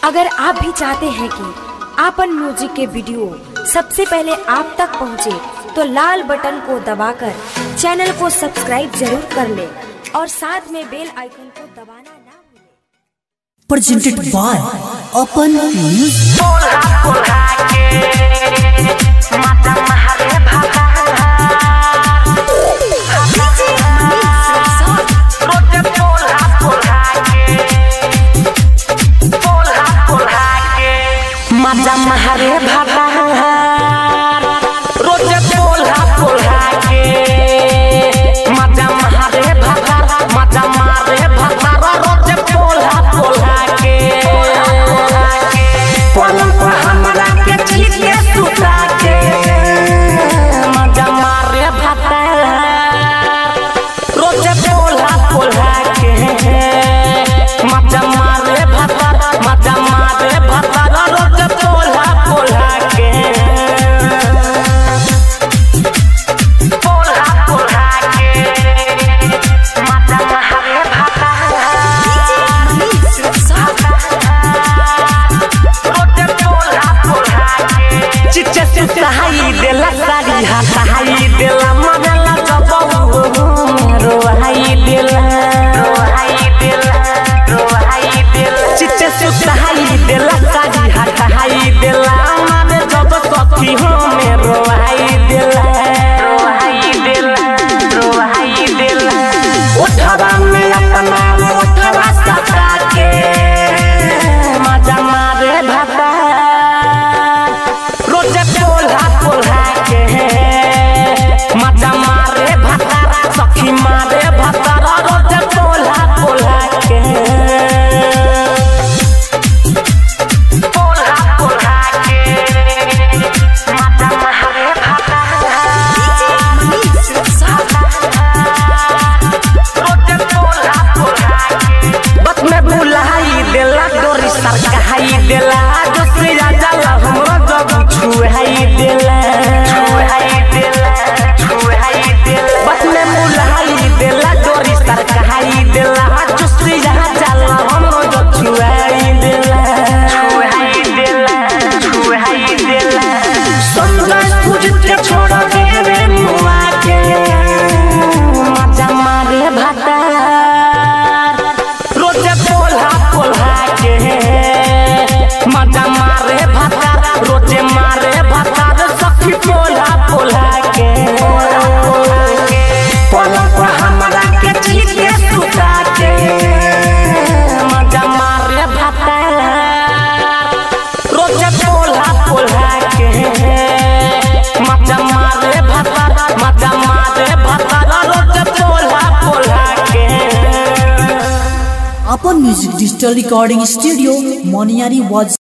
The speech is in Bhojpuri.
अगर आप भी चाहते हैं कि आपन म्यूजिक के वीडियो सबसे पहले आप तक पहुंचे, तो लाल बटन को दबाकर चैनल को सब्सक्राइब जरूर कर ले और साथ में बेल आइकन को दबाना ना भूलें। Presented by Open News। मजा महरे भतार रोजे पोल्हा पोल्हा के मजा महरे भतार मजा मारे भतार रोजे पोल्हा पोल्हा के पलंग पर हमरा के चीते सुता के मजा मारे भतार रोजे पोल्हा पोल्हा के मजा मारे भतार मजा मारे भतार रोजे पोल्हा पोल्हा के पोल्हा पोल्हा के मजा मारे भतार रोजे पोल्हा पोल्हा के चिच्चे से सहाई देला साड़ी हटाई देला मगला जबऊ रोहाई देला चिच्चे से सहाई देला साड़ी हटाई देला माने जब सखी हो में रोहाई देला उठवा में अपना उठवा सता के मजा मारे भता रोजे पोल्हा पोल्हा के मजा मारे भता सखी मारे भता रोजे पोल्हा पोल्हा के पोल्हा पोल्हा के मजा मारे भता रोजे पोल्हा पोल्हा के बस में बुलाई देला डोरी सरकाई देला दूसरी जाला हमरो जब छुहाई देला बस में बुलाई देला डोरी सरकाई देला दूसरी जाला हमरो जब छुहाई देला संजय तुझे छोड़ देवे मुआ के मजा मारे भता रोजे पोल्हा पोल्हा के मजा मारे भता रोजे मारे भता सखी पोल्हा पोल्हा के पलंग पर हमरा के चीते सुता के मजा मारे भता रोजे पोल्हा पोल्हा के मजा मारे भता रोजे पोल्हा पोल्हा के Open Music Digital Recording Studio, Moniari was